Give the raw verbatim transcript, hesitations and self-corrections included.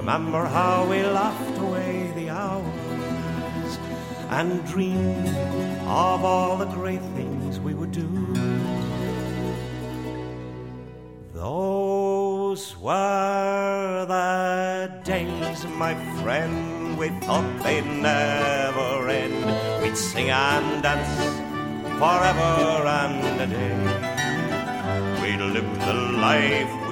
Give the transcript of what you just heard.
remember how we laughed away the hours and dreamed of all the great things we would do. Those were the days, my friend, we thought they'd never end. We'd sing and dance forever and a day. We'd live the life